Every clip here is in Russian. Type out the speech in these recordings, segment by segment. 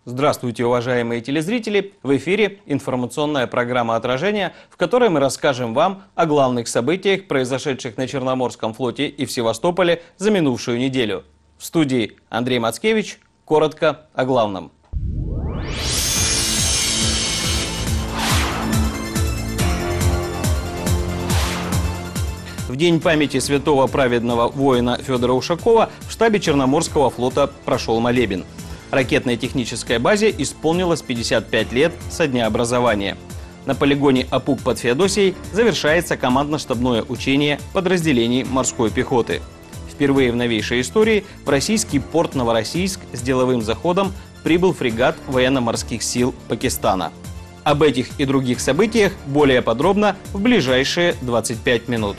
Здравствуйте, уважаемые телезрители! В эфире информационная программа «Отражение», в которой мы расскажем вам о главных событиях, произошедших на Черноморском флоте и в Севастополе за минувшую неделю. В студии Андрей Мацкевич. Коротко о главном. В день памяти святого праведного воина Федора Ушакова в штабе Черноморского флота прошел молебен. Ракетной технической базе исполнилось 55 лет со дня образования. На полигоне Апук под Феодосией завершается командно-штабное учение подразделений морской пехоты. Впервые в новейшей истории в российский порт Новороссийск с деловым заходом прибыл фрегат военно-морских сил Пакистана. Об этих и других событиях более подробно в ближайшие 25 минут.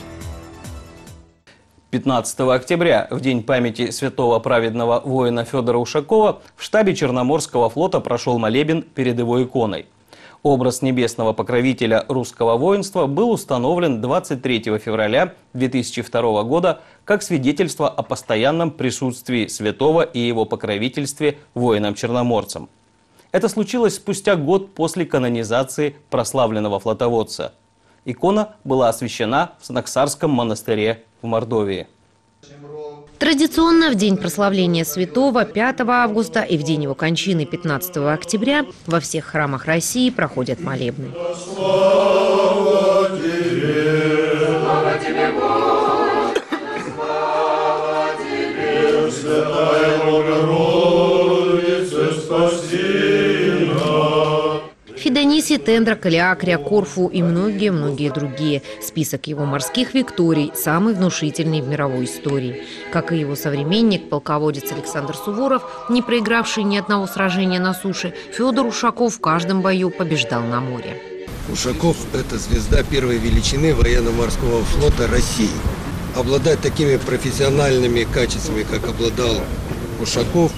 15 октября, в день памяти святого праведного воина Федора Ушакова, в штабе Черноморского флота прошел молебен перед его иконой. Образ небесного покровителя русского воинства был установлен 23 февраля 2002 года как свидетельство о постоянном присутствии святого и его покровительстве воинам-черноморцам. Это случилось спустя год после канонизации прославленного флотоводца. Икона была освящена в Снаксарском монастыре в Мордовии. Традиционно в день прославления святого 5 августа и в день его кончины 15 октября во всех храмах России проходят молебны. Слава тебе, Бог! Слава тебе, Святая Богородица, спаси нас! Фидониси, Тендра, Калиакрия, Корфу и многие-многие другие. Список его морских викторий самый внушительный в мировой истории. Как и его современник, полководец Александр Суворов, не проигравший ни одного сражения на суше, Федор Ушаков в каждом бою побеждал на море. Ушаков – это звезда первой величины военно-морского флота России. Обладать такими профессиональными качествами, как обладал Ушаков,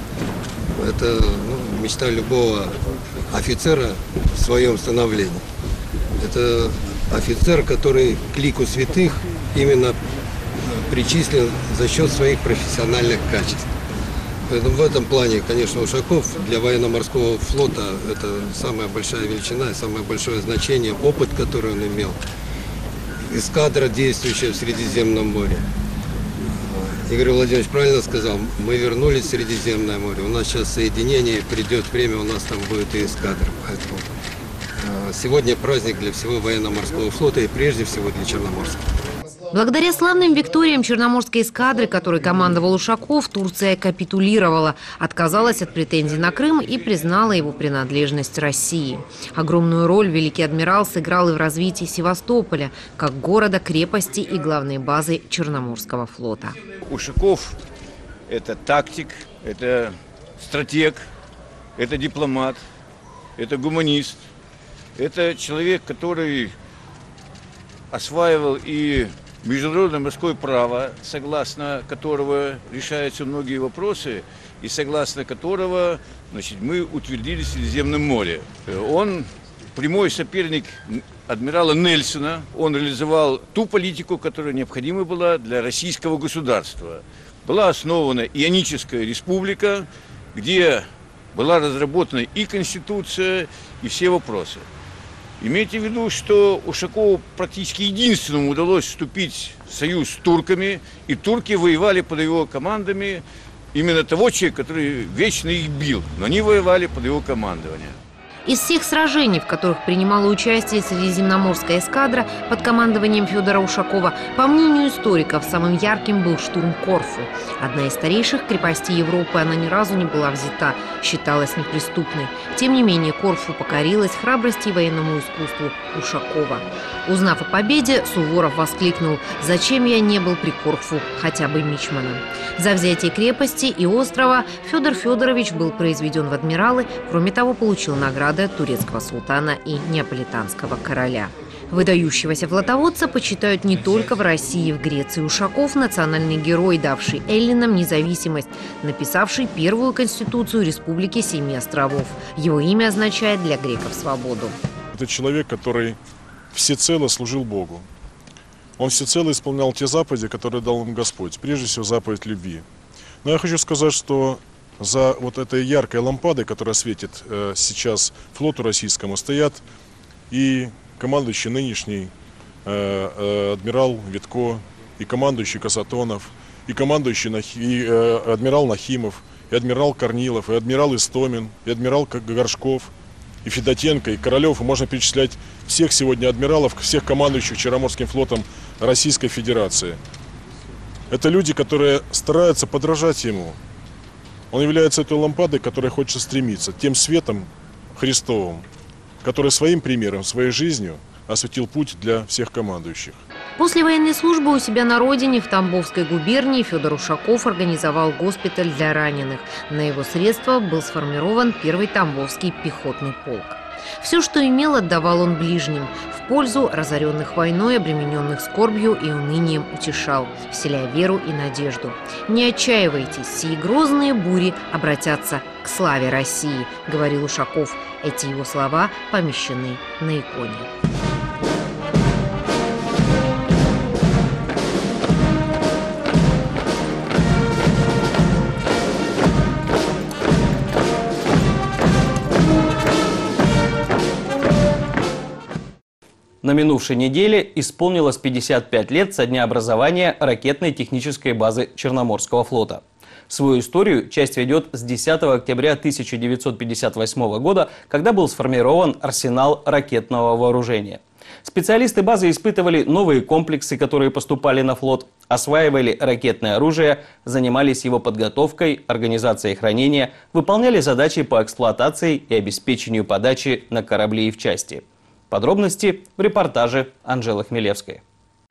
это мечта любого офицера в своем становлении. Это офицер, который к лику святых именно причислен за счет своих профессиональных качеств. Поэтому в этом плане, конечно, Ушаков для военно-морского флота это самая большая величина, самое большое значение, опыт, который он имел. Эскадра, действующая в Средиземном море. Игорь Владимирович правильно сказал, мы вернулись в Средиземное море. У нас сейчас соединение, придет время, у нас там будет и эскадра. Поэтому сегодня праздник для всего военно-морского флота и прежде всего для Черноморского. Благодаря славным викториям Черноморской эскадры, которой командовал Ушаков, Турция капитулировала, отказалась от претензий на Крым и признала его принадлежность России. Огромную роль великий адмирал сыграл и в развитии Севастополя, как города, крепости и главной базы Черноморского флота. Ушаков – это тактик, это стратег, это дипломат, это гуманист, это человек, который осваивал и международное морское право, согласно которого решаются многие вопросы, и согласно которого мы утвердили Средиземное море. Он прямой соперник адмирала Нельсона. Он реализовал ту политику, которая необходима была для российского государства. Была основана Ионическая республика, где была разработана и Конституция, и все вопросы. Имейте в виду, что Ушакову практически единственному удалось вступить в союз с турками, и турки воевали под его командами именно того человека, который вечно их бил, но они воевали под его командованием. Из всех сражений, в которых принимала участие Средиземноморская эскадра под командованием Федора Ушакова, по мнению историков, самым ярким был штурм Корфу. Одна из старейших крепостей Европы, она ни разу не была взята, считалась неприступной. Тем не менее, Корфу покорилась храбрости и военному искусству Ушакова. Узнав о победе, Суворов воскликнул: «Зачем я не был при Корфу хотя бы мичманом?» За взятие крепости и острова Федор Федорович был произведен в адмиралы, кроме того, получил награды от турецкого султана и неаполитанского короля. Выдающегося флотоводца почитают не только в России и в Греции. Ушаков – национальный герой, давший эллинам независимость, написавший первую конституцию Республики Семи островов. Его имя означает для греков свободу. Это человек, который всецело служил Богу. Он всецело исполнял те заповеди, которые дал ему Господь. Прежде всего, заповедь любви. Но я хочу сказать, что за вот этой яркой лампадой, которая светит сейчас флоту российскому, стоят и командующий нынешний адмирал Витко, и командующий Касатонов, и командующий адмирал Нахимов, и адмирал Корнилов, и адмирал Истомин, и адмирал Горшков, и Федотенко, и Королев. И можно перечислять всех сегодня адмиралов, всех командующих Черноморским флотом Российской Федерации. Это люди, которые стараются подражать ему. Он является той лампадой, к которой хочется стремиться, тем светом Христовым, который своим примером, своей жизнью осветил путь для всех командующих. После военной службы у себя на родине в Тамбовской губернии Федор Ушаков организовал госпиталь для раненых. На его средства был сформирован первый Тамбовский пехотный полк. Все, что имел, отдавал он ближним. В пользу разоренных войной, обремененных скорбью и унынием утешал, вселяя веру и надежду. «Не отчаивайтесь, сии грозные бури обратятся к славе России», — говорил Ушаков. Эти его слова помещены на иконе. На минувшей неделе исполнилось 55 лет со дня образования ракетной технической базы Черноморского флота. Свою историю часть ведет с 10 октября 1958 года, когда был сформирован арсенал ракетного вооружения. Специалисты базы испытывали новые комплексы, которые поступали на флот, осваивали ракетное оружие, занимались его подготовкой, организацией хранения, выполняли задачи по эксплуатации и обеспечению подачи на корабли и в части. Подробности в репортаже Анжелы Хмелевской.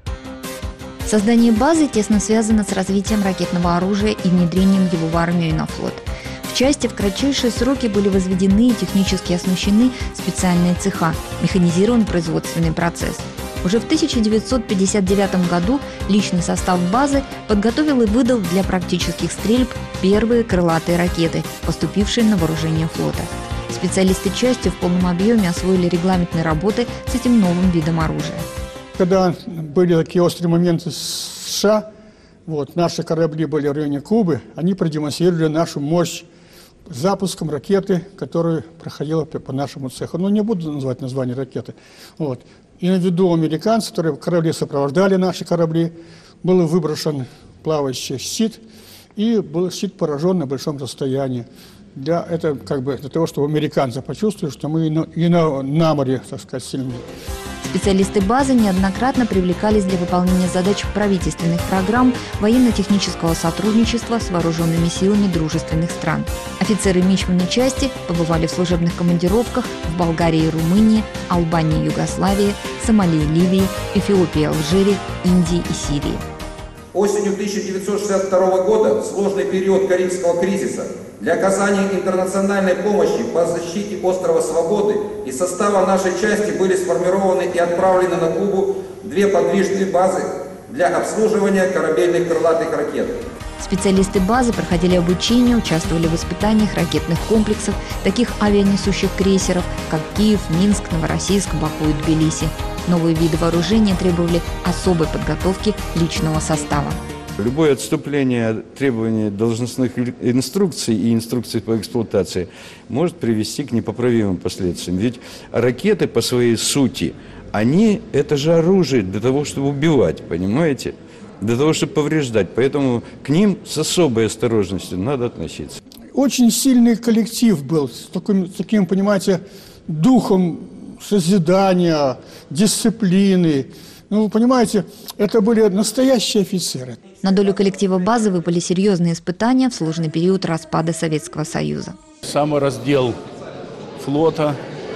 Создание базы тесно связано с развитием ракетного оружия и внедрением его в армию и на флот. В части в кратчайшие сроки были возведены и технически оснащены специальные цеха, механизирован производственный процесс. Уже в 1959 году личный состав базы подготовил и выдал для практических стрельб первые крылатые ракеты, поступившие на вооружение флота. Специалисты части в полном объеме освоили регламентные работы с этим новым видом оружия. Когда были такие острые моменты с США, наши корабли были в районе Кубы, они продемонстрировали нашу мощь запуском ракеты, которая проходила по нашему цеху. Но не буду называть название ракеты. И на виду американцев, которые корабли сопровождали наши корабли, был выброшен плавающий щит, и был щит поражен на большом расстоянии. Для того, чтобы американцы почувствовали, что мы и на море, так сказать, сильны. Специалисты базы неоднократно привлекались для выполнения задач правительственных программ военно-технического сотрудничества с вооруженными силами дружественных стран. Офицеры мичманы части побывали в служебных командировках в Болгарии и Румынии, Албании и Югославии, Сомали и Ливии, Эфиопии и Алжире, Индии и Сирии. Осенью 1962 года, в сложный период Карибского кризиса, для оказания интернациональной помощи по защите острова Свободы из состава нашей части были сформированы и отправлены на Кубу две подвижные базы для обслуживания корабельных крылатых ракет. Специалисты базы проходили обучение, участвовали в испытаниях ракетных комплексов, таких авианесущих крейсеров, как Киев, Минск, Новороссийск, Баку и Тбилиси. Новые виды вооружения требовали особой подготовки личного состава. Любое отступление от требований должностных инструкций и инструкций по эксплуатации может привести к непоправимым последствиям. Ведь ракеты по своей сути, это же оружие для того, чтобы убивать, понимаете? Для того, чтобы повреждать. Поэтому к ним с особой осторожностью надо относиться. Очень сильный коллектив был, с таким, понимаете, духом созидания, дисциплины. Вы понимаете, это были настоящие офицеры. На долю коллектива базы выпали серьезные испытания в сложный период распада Советского Союза. Самораздел флота,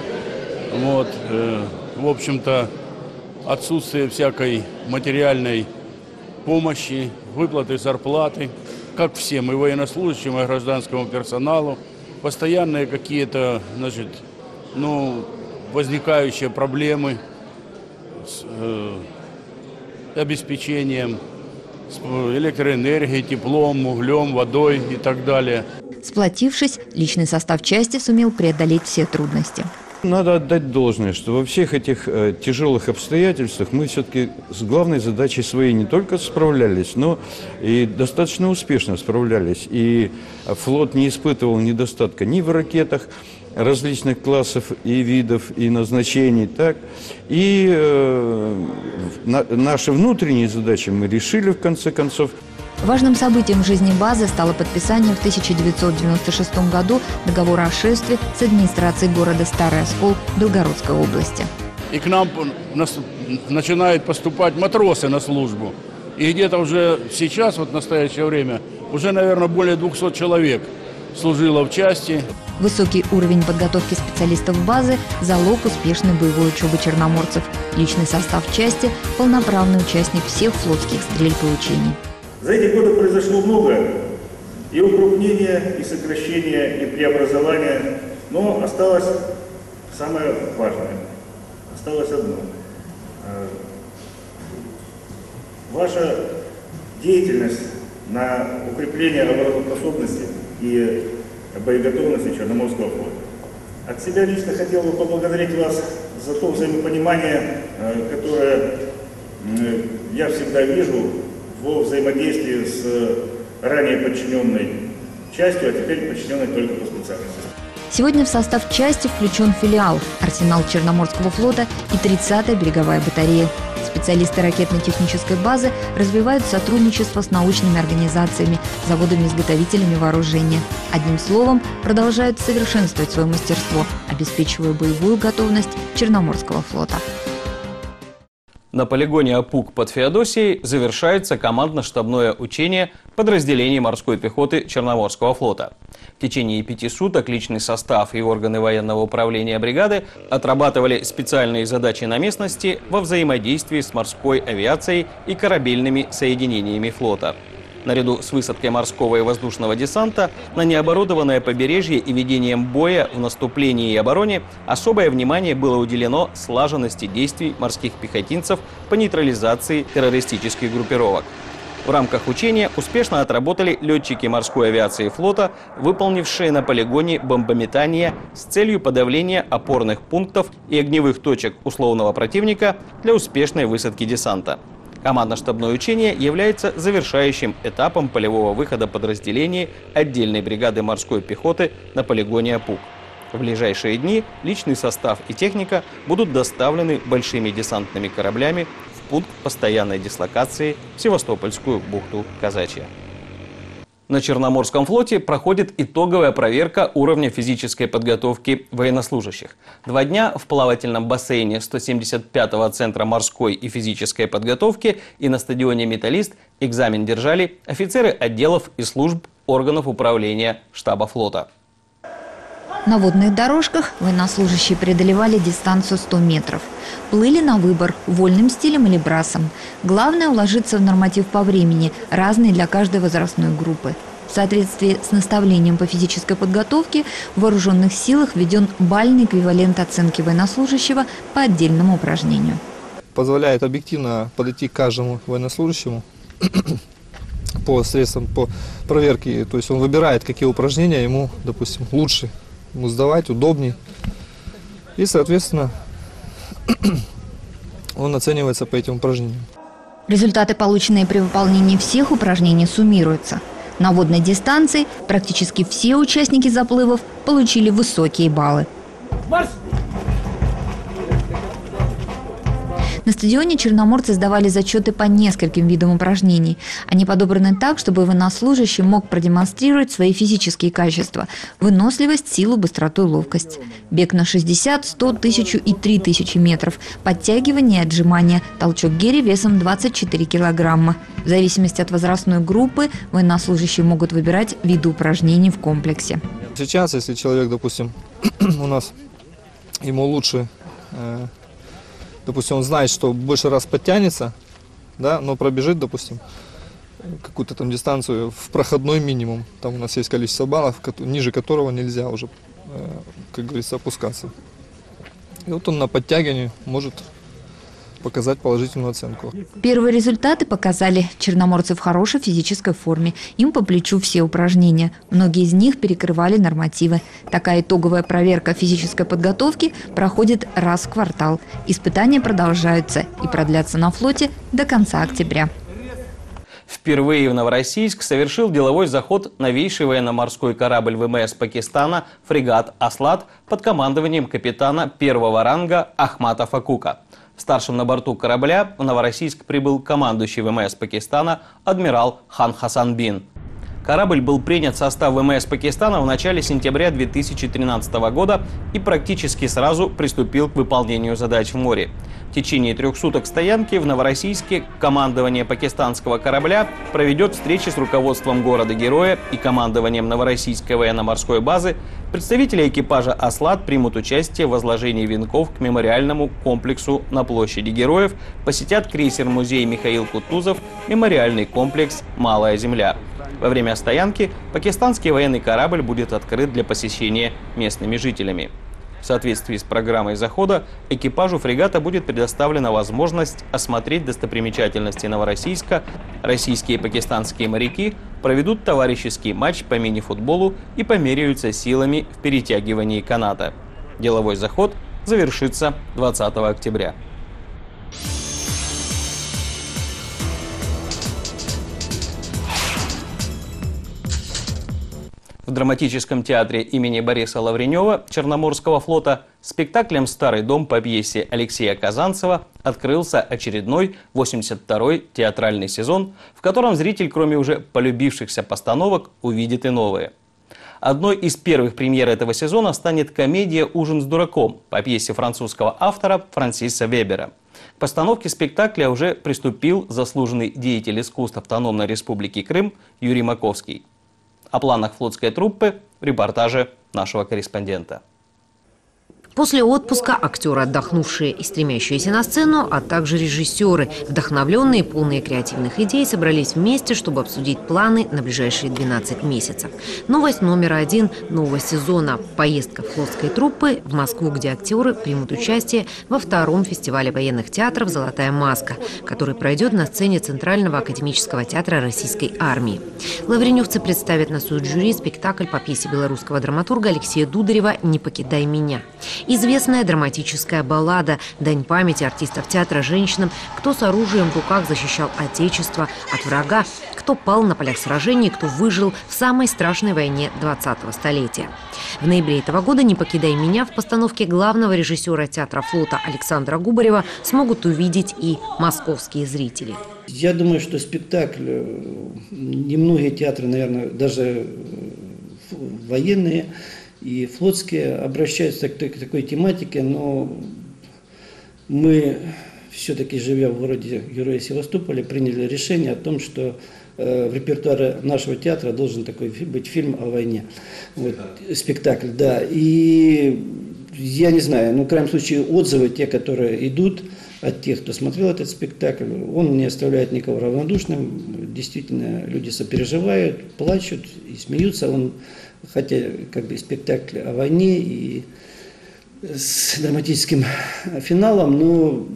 в общем-то, отсутствие всякой материальной помощи, выплаты зарплаты, как всем, и военнослужащим, и гражданскому персоналу, постоянные какие-то, возникающие проблемы с обеспечением электроэнергией, теплом, углем, водой и так далее. Сплотившись, личный состав части сумел преодолеть все трудности. Надо отдать должное, что во всех этих тяжелых обстоятельствах мы все-таки с главной задачей своей не только справлялись, но и достаточно успешно справлялись. И флот не испытывал недостатка ни в ракетах различных классов и видов, и назначений, так. И наши внутренние задачи мы решили в конце концов. Важным событием в жизни базы стало подписание в 1996 году договора о шефстве с администрацией города Старый Оскол Белгородской области. И к нам начинают поступать матросы на службу. И где-то уже сейчас, вот в настоящее время, уже, наверное, более 200 человек служило в части. Высокий уровень подготовки специалистов базы – залог успешной боевой учебы черноморцев. Личный состав части – полноправный участник всех флотских стрельб и учений. За эти годы произошло много и укрупнения, и сокращения, и преобразования, но осталось самое важное. Осталось одно. Ваша деятельность на укрепление обороноспособности и боеготовности Черноморского флота. От себя лично хотел бы поблагодарить вас за то взаимопонимание, которое я всегда вижу во взаимодействии с ранее подчиненной частью, а теперь подчиненной только по специальности. Сегодня в состав части включен филиал «Арсенал Черноморского флота» и 30-я береговая батарея. Специалисты ракетно-технической базы развивают сотрудничество с научными организациями, заводами-изготовителями вооружения. Одним словом, продолжают совершенствовать свое мастерство, обеспечивая боевую готовность Черноморского флота. На полигоне Апук под Феодосией завершается командно-штабное учение подразделений морской пехоты Черноморского флота. В течение 5 суток личный состав и органы военного управления бригады отрабатывали специальные задачи на местности во взаимодействии с морской авиацией и корабельными соединениями флота. Наряду с высадкой морского и воздушного десанта на необорудованное побережье и ведением боя в наступлении и обороне особое внимание было уделено слаженности действий морских пехотинцев по нейтрализации террористических группировок. В рамках учения успешно отработали летчики морской авиации флота, выполнившие на полигоне бомбометание с целью подавления опорных пунктов и огневых точек условного противника для успешной высадки десанта. Командно-штабное учение является завершающим этапом полевого выхода подразделений отдельной бригады морской пехоты на полигоне Апук. В ближайшие дни личный состав и техника будут доставлены большими десантными кораблями в пункт постоянной дислокации в Севастопольскую бухту Казачья. На Черноморском флоте проходит итоговая проверка уровня физической подготовки военнослужащих. 2 дня в плавательном бассейне 175-го Центра морской и физической подготовки и на стадионе «Металлист» экзамен держали офицеры отделов и служб органов управления штаба флота. На водных дорожках военнослужащие преодолевали дистанцию 100 метров. Плыли на выбор – вольным стилем или брасом. Главное – уложиться в норматив по времени, разный для каждой возрастной группы. В соответствии с наставлением по физической подготовке в вооруженных силах введен бальный эквивалент оценки военнослужащего по отдельному упражнению. Позволяет объективно подойти к каждому военнослужащему по средствам по проверке. То есть он выбирает, какие упражнения ему, допустим, лучше ему сдавать, удобнее. И, соответственно, он оценивается по этим упражнениям. Результаты, полученные при выполнении всех упражнений, суммируются. На водной дистанции практически все участники заплывов получили высокие баллы. На стадионе черноморцы сдавали зачеты по нескольким видам упражнений. Они подобраны так, чтобы военнослужащий мог продемонстрировать свои физические качества – выносливость, силу, быстроту и ловкость. Бег на 60, 100, 1000 и 3000 метров, подтягивание и отжимания, толчок гири весом 24 килограмма. В зависимости от возрастной группы военнослужащие могут выбирать виды упражнений в комплексе. Сейчас, если человек, допустим, у нас ему лучше… Допустим, он знает, что больше раз подтянется, да, но пробежит, допустим, какую-то там дистанцию в проходной минимум. Там у нас есть количество баллов, ниже которого нельзя уже, как говорится, опускаться. И вот он на подтягивании может показать положительную оценку. Первые результаты показали: черноморцы в хорошей физической форме. Им по плечу все упражнения. Многие из них перекрывали нормативы. Такая итоговая проверка физической подготовки проходит раз в квартал. Испытания продолжаются и продлятся на флоте до конца октября. Впервые в Новороссийск совершил деловой заход новейший военно-морской корабль ВМС Пакистана фрегат «Аслат» под командованием капитана первого ранга Ахмата Факука. Старшим на борту корабля в Новороссийск прибыл командующий ВМС Пакистана адмирал Хан Хасан Бин. Корабль был принят в состав ВМС Пакистана в начале сентября 2013 года и практически сразу приступил к выполнению задач в море. В течение 3 суток стоянки в Новороссийске командование пакистанского корабля проведет встречи с руководством города-героя и командованием Новороссийской военно-морской базы. Представители экипажа «Аслат» примут участие в возложении венков к мемориальному комплексу на площади Героев, посетят крейсер-музей Михаил Кутузов, мемориальный комплекс «Малая земля». Во время стоянки пакистанский военный корабль будет открыт для посещения местными жителями. В соответствии с программой захода экипажу фрегата будет предоставлена возможность осмотреть достопримечательности Новороссийска. Российские и пакистанские моряки проведут товарищеский матч по мини-футболу и померяются силами в перетягивании каната. Деловой заход завершится 20 октября. В драматическом театре имени Бориса Лавренева Черноморского флота спектаклем «Старый дом» по пьесе Алексея Казанцева открылся очередной 82-й театральный сезон, в котором зритель, кроме уже полюбившихся постановок, увидит и новые. Одной из первых премьер этого сезона станет комедия «Ужин с дураком» по пьесе французского автора Франсиса Вебера. К постановке спектакля уже приступил заслуженный деятель искусств Автономной Республики Крым Юрий Маковский. О планах флотской труппы в репортаже нашего корреспондента. После отпуска актеры, отдохнувшие и стремящиеся на сцену, а также режиссеры, вдохновленные и полные креативных идей, собрались вместе, чтобы обсудить планы на ближайшие 12 месяцев. Новость номер 1 нового сезона – поездка флотской труппы в Москву, где актеры примут участие во 2-м фестивале военных театров «Золотая маска», который пройдет на сцене Центрального академического театра Российской армии. Лавреневцы представят на суд жюри спектакль по пьесе белорусского драматурга Алексея Дударева «Не покидай меня». Известная драматическая баллада – дань памяти артистов театра женщинам, кто с оружием в руках защищал Отечество от врага, кто пал на полях сражений, кто выжил в самой страшной войне 20-го столетия. В ноябре этого года «Не покидай меня» в постановке главного режиссера театра флота Александра Губарева смогут увидеть и московские зрители. Я думаю, что спектакль, немногие театры, наверное, даже военные и флотские обращаются к такой тематике, но мы, все-таки живя в городе Героя Севастополя, приняли решение о том, что в репертуаре нашего театра должен такой быть фильм о войне. Вот, спектакль, да. И я не знаю, в крайнем случае отзывы, те, которые идут от тех, кто смотрел этот спектакль, он не оставляет никого равнодушным. Действительно, люди сопереживают, плачут и смеются. Хотя спектакль о войне и с драматическим финалом, но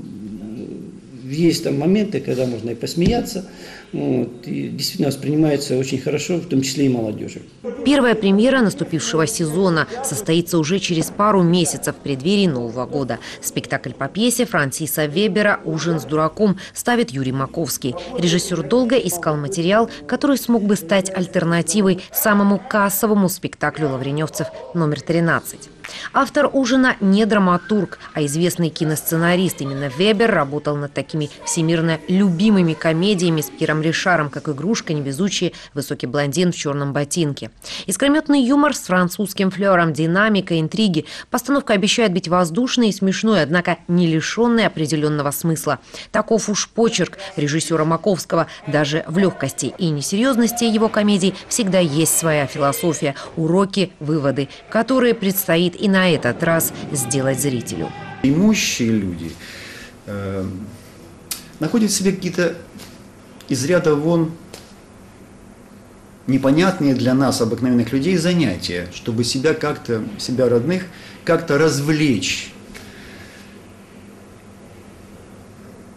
есть там моменты, когда можно и посмеяться. И действительно воспринимается очень хорошо, в том числе и молодежью. Первая премьера наступившего сезона состоится уже через пару месяцев в преддверии Нового года. Спектакль по пьесе Франсиса Вебера «Ужин с дураком» ставит Юрий Маковский. Режиссер долго искал материал, который смог бы стать альтернативой самому кассовому спектаклю лавреневцев номер 13. Автор «Ужина» не драматург, а известный киносценарист. Именно Вебер работал над такими всемирно любимыми комедиями с Пьером Ришаром, как «Игрушка», «Невезучие», «Высокий блондин в черном ботинке». Искрометный юмор с французским флером, динамика, интриги. Постановка обещает быть воздушной и смешной, однако не лишенной определенного смысла. Таков уж почерк режиссера Маковского. Даже в легкости и несерьезности его комедий всегда есть своя философия, уроки, выводы, которые предстоит и на этот раз сделать зрителю. Имущие люди находят в себе какие-то из ряда вон непонятные для нас, обыкновенных людей, занятия, чтобы себя родных, как-то развлечь.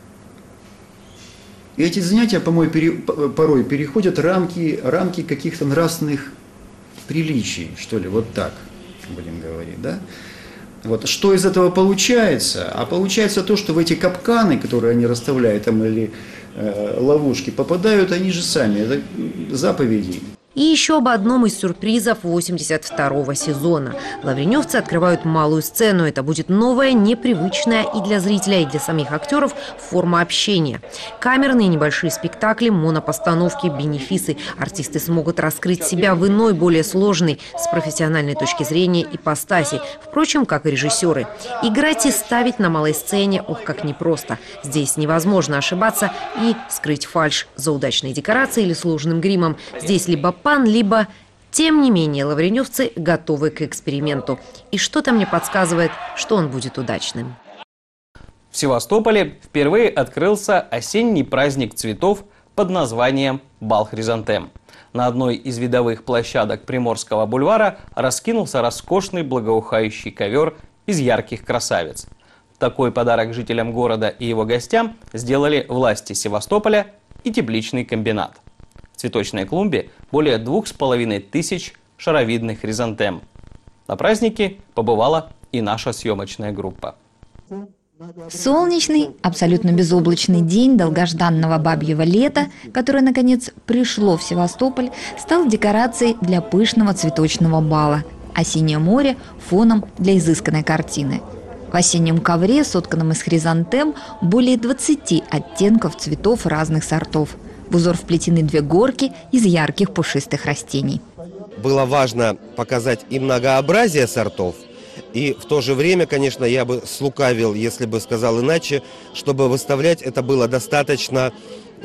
И эти занятия, по-моему, порой переходят рамки каких-то нравственных приличий, что ли, вот так будем говорить, да? Вот, что из этого получается? А получается то, что в эти капканы, которые они расставляют там, или ловушки, попадают они же сами, это заповеди. И еще об одном из сюрпризов 82-го сезона. Лавреневцы открывают малую сцену. Это будет новая, непривычная и для зрителя, и для самих актеров форма общения. Камерные небольшие спектакли, монопостановки, бенефисы. Артисты смогут раскрыть себя в иной, более сложной, с профессиональной точки зрения, ипостаси. Впрочем, как и режиссеры. Играть и ставить на малой сцене, ох, как непросто. Здесь невозможно ошибаться и скрыть фальшь за удачной декорацией или сложным гримом. Здесь либо либо... Тем не менее, лавреневцы готовы к эксперименту. И что-то мне подсказывает, что он будет удачным. В Севастополе впервые открылся осенний праздник цветов под названием «Бал хризантем». На одной из видовых площадок Приморского бульвара раскинулся роскошный благоухающий ковер из ярких красавиц. Такой подарок жителям города и его гостям сделали власти Севастополя и тепличный комбинат. В цветочной клумбе более 2500 шаровидных хризантем. На празднике побывала и наша съемочная группа. Солнечный, абсолютно безоблачный день долгожданного бабьего лета, которое, наконец, пришло в Севастополь, стал декорацией для пышного цветочного бала, а синее море – фоном для изысканной картины. В осеннем ковре, сотканном из хризантем, более 20 оттенков цветов разных сортов. В узор вплетены 2 горки из ярких пушистых растений. Было важно показать и многообразие сортов, и в то же время, конечно, я бы слукавил, если бы сказал иначе, чтобы выставлять это было достаточно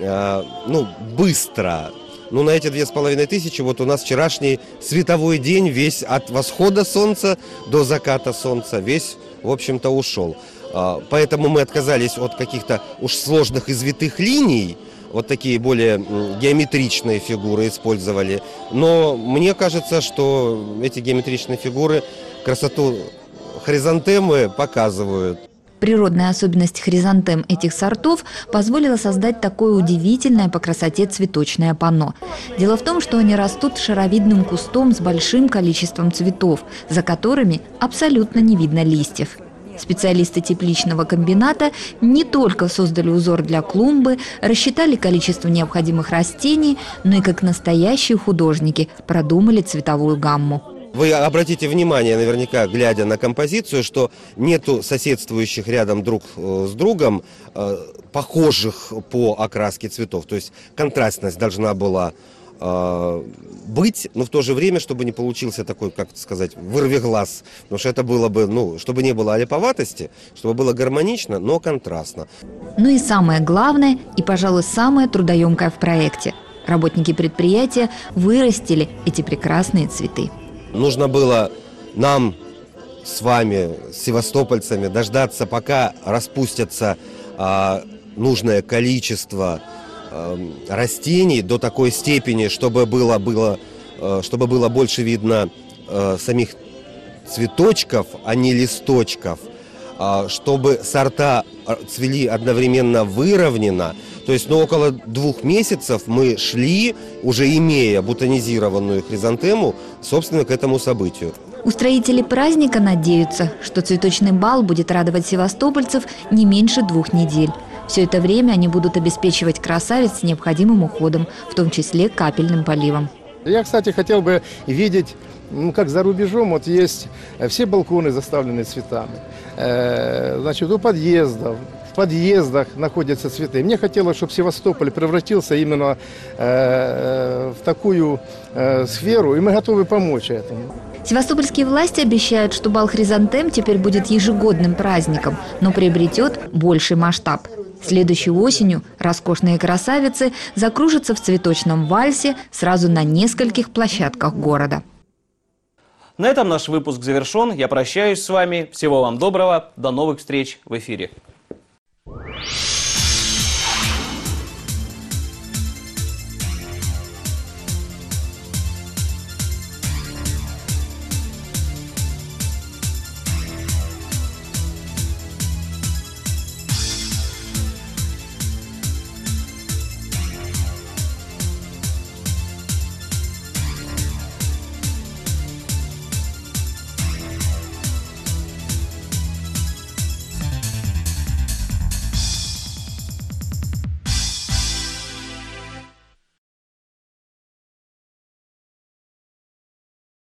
быстро. Ну, на эти 2500, вот у нас вчерашний световой день, весь от восхода солнца до заката солнца, весь, в общем-то, ушел. Поэтому мы отказались от каких-то уж сложных извитых линий, вот такие более геометричные фигуры использовали. Но мне кажется, что эти геометричные фигуры красоту хризантемы показывают. Природная особенность хризантем этих сортов позволила создать такое удивительное по красоте цветочное панно. Дело в том, что они растут шаровидным кустом с большим количеством цветов, за которыми абсолютно не видно листьев. Специалисты тепличного комбината не только создали узор для клумбы, рассчитали количество необходимых растений, но и как настоящие художники продумали цветовую гамму. Вы обратите внимание, наверняка, глядя на композицию, что нету соседствующих рядом друг с другом похожих по окраске цветов. То есть контрастность должна была быть, но в то же время, чтобы не получился такой, как сказать, вырвиглаз. Потому что это было бы, чтобы не было олиповатости, чтобы было гармонично, но контрастно. Ну и самое главное, и, пожалуй, самое трудоемкое в проекте. Работники предприятия вырастили эти прекрасные цветы. Нужно было нам с вами, с севастопольцами, дождаться, пока распустятся нужное количество растений до такой степени, чтобы было больше видно самих цветочков, а не листочков, чтобы сорта цвели одновременно выровненно. То есть около 2 месяцев мы шли, уже имея бутонизированную хризантему, собственно, к этому событию. Устроители праздника надеются, что цветочный бал будет радовать севастопольцев не меньше 2 недель. Все это время они будут обеспечивать красавиц необходимым уходом, в том числе капельным поливом. Я, кстати, хотел бы видеть, как за рубежом, вот есть все балконы заставлены цветами. Значит, у подъездов, в подъездах находятся цветы. Мне хотелось, чтобы Севастополь превратился именно в такую сферу, и мы готовы помочь этому. Севастопольские власти обещают, что бал хризантем теперь будет ежегодным праздником, но приобретет больший масштаб. Следующей осенью роскошные красавицы закружатся в цветочном вальсе сразу на нескольких площадках города. На этом наш выпуск завершен. Я прощаюсь с вами. Всего вам доброго. До новых встреч в эфире.